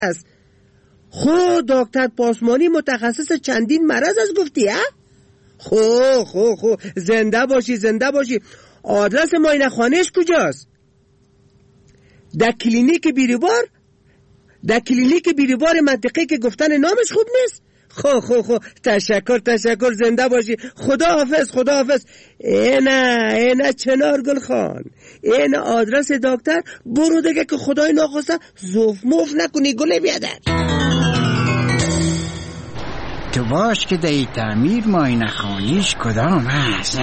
است. خود دکتر پاسمانی متخصص چندین مرض است گفتی ها؟ خو زنده باشی. آدرس معاینه خانهش کجاست؟ در کلینیک بیروبار منطقه که گفتن نامش خوب نیست. خو تشکر زنده باشی. خدا حافظ. اینا چنار گل خان، این آدرس دکتر. برو دیگه که خدای ناخواسته زوف موف نکنی گله بیادر. تو باش که دی تعمیر معاینه خانیش کدام هست؟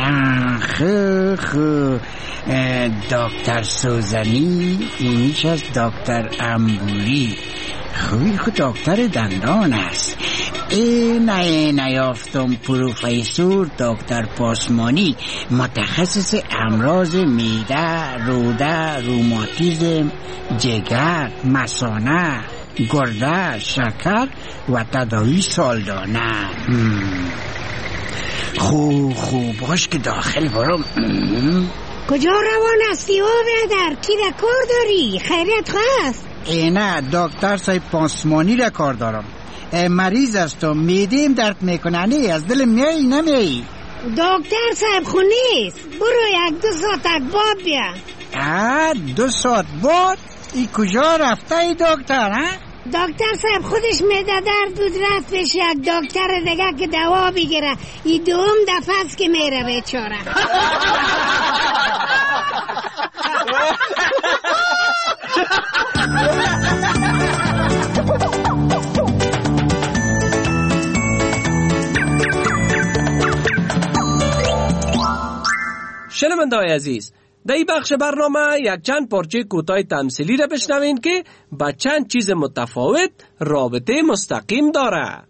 خو دکتر سوزنی، اینیش از دکتر انبوری. خوی خود دکتر دندان است. نیافتم پروفیسور دکتر پاسمانی، متخصص امراض معده، روده، روماتیسم، جگر، مثانه، گرده، شکر و تداوی سالدانه. خوب باش که داخل برم. کجا روان هستی برادر؟ کی را کار داری؟ خیریت خواست؟ نه دکتر صاحب پاسمانی را کار دارم. مریض هستم، معده‌ام درد میکنه. نه از دل میای نمیای؟ دکتر صاحب خونیست، برو 1-2 ساعت بعد بیا. 2 ساعت بعد؟ ای کجا رفته ای دکتر ها؟ دکتر صاحب خودش معده درد بود، رفت بهش یک دکتر دیگه که دوا بگیره. این دوم دفعه است که میره بیچاره. شنونده‌های عزیز، در این بخش برنامه یک چند پارچه کوتاه تمثیلی را بشنوین که با چند چیز متفاوت رابطه مستقیم داره.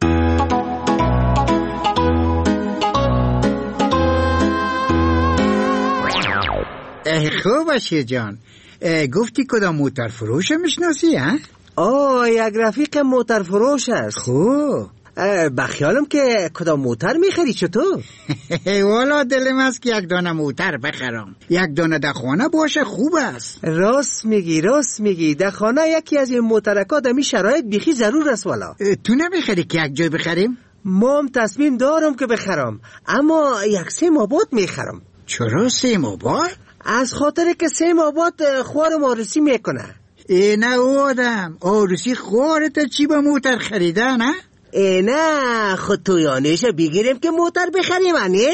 خوب باشه جان. گفتی کدام موتر فروش میشناسی ها؟ یک رفیق موتر فروش است. خوب. بخیالم که کدام موتر میخری چطور؟ والا دلم است که 1 دانه موتر بخرم. 1 دانه در خانه باشه خوب است. راست میگی در خانه یکی از این موترکا در می شرایط بیخی ضرور است. والا تو نمیخری که یک جای بخریم؟ ما هم تصمیم دارم که بخرم، اما 1 سیم آباد میخرم. چرا سیم آباد؟ از خاطر که سیم آباد خوارم آرسی میکنه. نه آدم، آرسی خوارت چی با موتر خریده نه؟ نه خود تو یانش بگیریم که موتر بخریم نه؟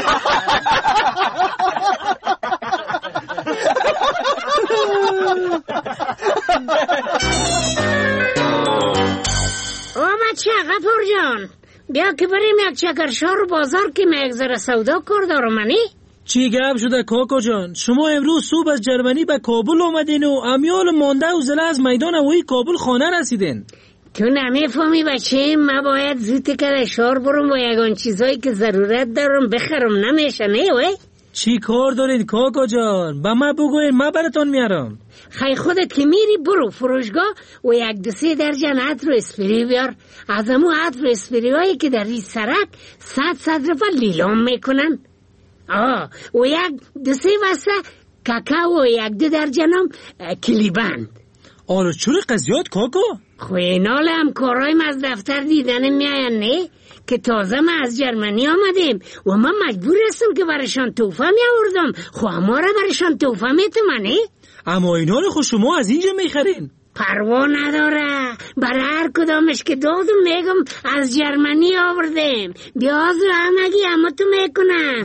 بچه غفور جان، بیا که بریم یک شکرشار بازار که مگذره سودا کار دارم منی؟ چی گپ شده کاکا جان؟ شما امروز صبح از جرمنی به کابل آمدین و امیال مانده و زله از میدان هوایی کابل خانه رسیدین. تو نمیفهمی بچه، من باید زود که شهر برم و یگان چیزایی که ضرورت دارم بخرم، نمیشه نه وی؟ چی کار دارید کاکا جان؟ به من بگوین، من براتون میارم. خیلی خودت که میری برو فروشگاه و 1-2-3 درجن عطر و اسپری بیار. از امو عطر و اسپری هایی که در این سرک 100 رفع لیلام میکنن. و 1-2-3 واسه کاکاو و 1-2 درجنم کلیبند. آره چوری قضیات کاکا؟ خوینال هم کارایم از دفتر دیدن میاین نه؟ که تازه ما از جرمنی آمدیم و من مجبور هستم که برشان توفه میاوردم. خو اما را برشان توفه میتونم. اما اینا رو خود شما از اینجا میخرین؟ پروا نداره، برای هر کدامش که دادم میگم از جرمنی آوردیم. بیاز رو همگی اما تو میکنم.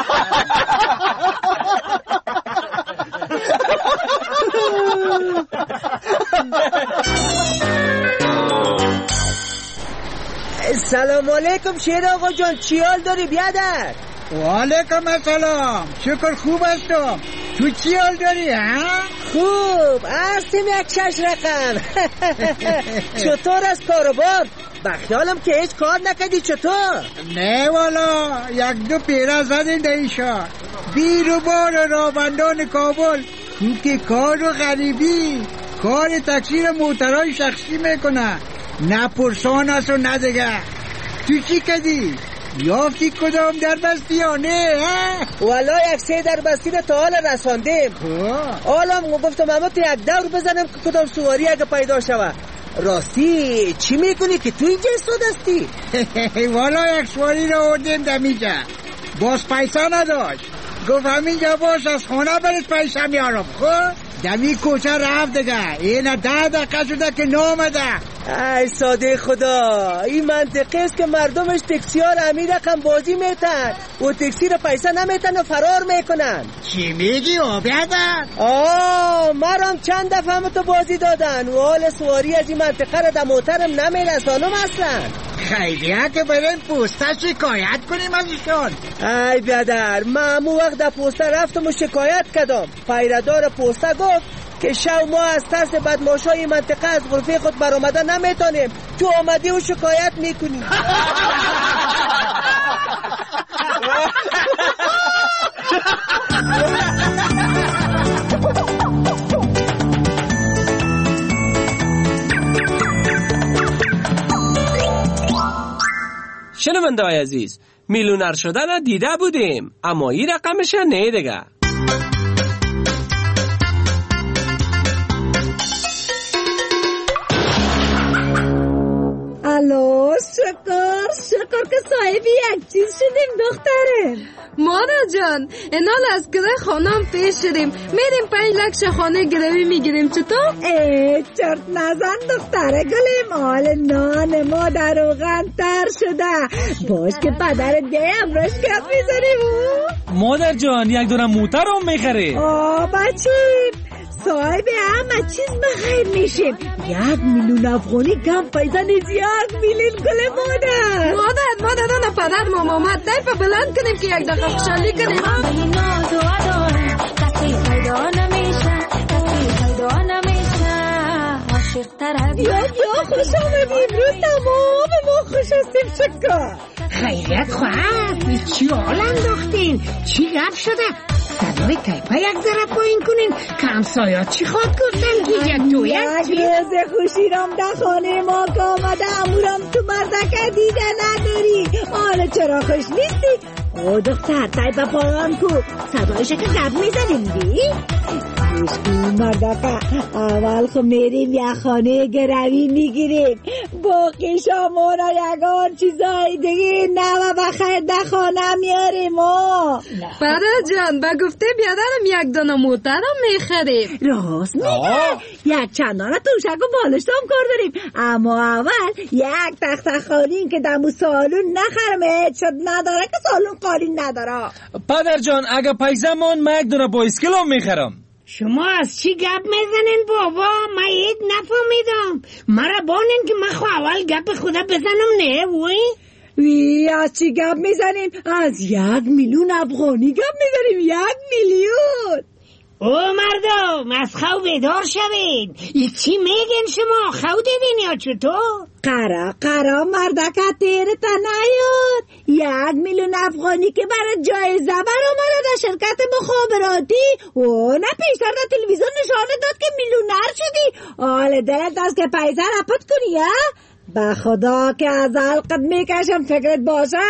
سلام علیکم شیر آقا جان، چی حال داری بیادر؟ و علیکم السلام، شکر خوب هستم. تو چی حال داری ها؟ خوب هستیم 1-6 رقم. چطور از کاروبار؟ بخیالم که هیچ کار نکردی. چطور؟ نه والا 1-2 پیره زدین دیشا بیرو بار رابندان کابل. تو که کار و غریبی کار تکثیر موترهای شخصی میکنه، نه پرسان است و نه دیگه. تو چی کردی؟ یافتی کدام در بستی یا نه؟ والا 1-3 در بستی رو تا حال رساندیم. حالا گفتم اما تو 1 دور بزنم که کدام سواری اگه پیدا شود. راستی چی میکنی که تو اینجا استاد هستی؟ والا یک سواری رو آوردیم دمیجا، باز پیسه نداشت، گفت همینجا باش از خونه برید پیسه میارم. خب دمی کوچه رفت دیگه، این 10 دقیقه شده که نامده. ای ساده خدا، این منطقه است که مردمش تکسی ها رو همین رقم بازی میتن و تکسی رو پیسه نمیتن و فرار میکنن. چی میگی بیادر؟ مرام چند دفعه هم تو بازی دادن و حال سواری از این منطقه رو در محترم نمیرسانم اصلا. خیلیه که بریم پوسته شکایت کنیم ازشون. ای بیادر، من همون وقت در پوسته رفتم و شکایت کردم. پیردار پوسته گفت که شو ما از ترس بدماشای منطقه از غرفه خود برآمدن نمیتونیم، تو آمدی و شکایت میکنی. شنونده‌های عزیز، میلیونر شدن دیده بودیم، اما این رقمش نه دیگه. الو، شکر که صاحبی یک چیز شدیم دختره. مادر جان، اینال از گره خانم پیش شدیم، میریم 5 لکش خانه گروی میگیریم. چطور؟ چرت نزن دختره گلیم، حال نان ما در روغن تر شده. باش که پدر دیم روش کف میزنیم. مادر جان، یک دونه موتر هم میخره. بچه صاحب همه چیز بخیر میشیم. 1 میلیون افغانی کم پیدا نیست. 1 میلیون گل مادر. مادر نه پدر ما آمد، دایپا بلند کنیم که یک دقیقه خوشحالی کنیم. یا خوش آمدیم، روز تمام ما خوش هستیم. شکر خیریت خواهد، چی حال انداختین؟ چی گپ شده؟ صدای تیپا یک ذره پایین کنین که همسایات چی خواد گفتن که یک تو یک روز خوشیرم در خانه ما که آمده، امورم تو مردکه دیده نداری. حالا چرا خوش نیستی؟ دختر تیپا پایان کو، صدایشه که گپ میزنیم دی؟ مردکه اول خب میریم یک خانه گروی میگیریم، باقی شامونا یگان چیزای دیگه نه بخیر در خانه میاریم. پدر جان با گفته بیادرم 1 دانه موترم میخریم. راست میگه، یک چندانه توشک و بالشتم کار داریم، اما اول 1 تخت خالین که دمو سالون نخرمه شد نداره که سالون قالین نداره. پدر جان اگه پیسه من 1 دونه بایسکل هم میخرم. شما از چی گپ میزنین بابا؟ من هیچ نفهمیدم. مرا بانین که من خو اول گپ خدا بزنم نه وی از چی گپ میزنیم؟ از 1 میلیون افغانی گپ میزنیم. 1 میلیون. مردم از خواب بیدار شوید. این چی میگین شما؟ خواب دیدین یا چطور؟ قرا مردکه تیرتا نیاد. 1 میلیون افغانی که برای جایزه برآمده در شرکت مخابراتی و نه پیشتر در تلویزیون نشانه داد که میلیونر شدی. حال دلت است که پیسه رپت کنی یا؟ به خدا که از حلقت میکشم فکرت باشه.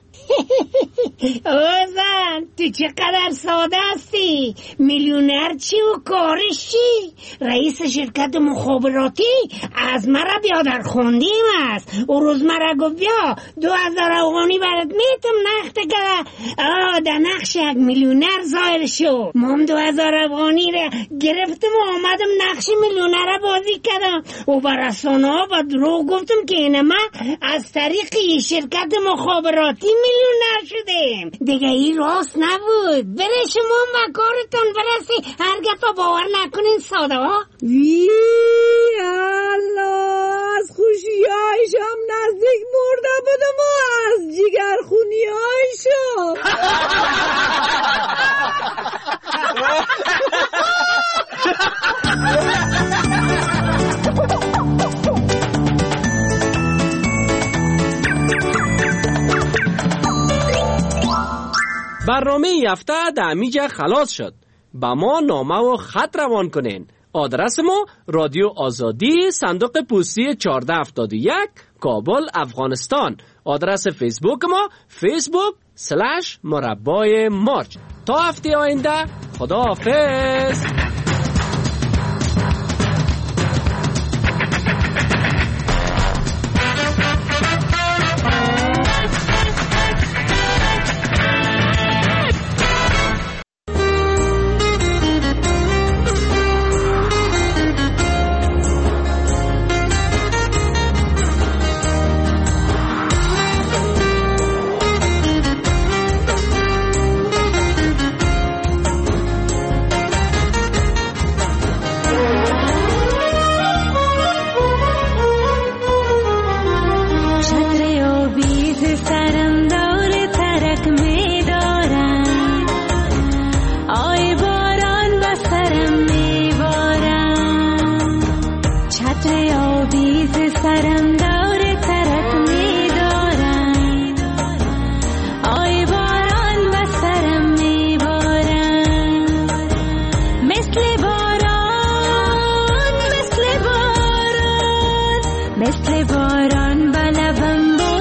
زن تو چقدر ساده هستی؟ میلیونر چی و کارش چی؟ رئیس شرکت مخابراتی از مرا بیادر خوندیم است. او روز مرا گفت بیا 2000 افغانی برات میتم نخته که در نقش 1 میلیونر ظاهر شو. مام 2000 افغانی را گرفتم و آمدم نقش میلیونر را بازی کردم و بر رسانه ها با دروغ گفتم که این من از طریق شرکت مخابراتی میلیونر شدیم. دیگه این راست نبود. بره شما مکارتون برسی، هر گفت باور نکنین ساده ها. وی الله، از خوشی هایشم نزدیک مرده بودم و از جگر خونی هایشم. برنامه یفته در میجه خلاص شد. با ما نامه و خط روان کنین. آدرس ما رادیو آزادی، صندوق پستی 1471، کابل، افغانستان. آدرس فیسبوک ما facebook.com/مربای مارچ. تا هفته آینده، خدا حافظ. مثل باران به لبم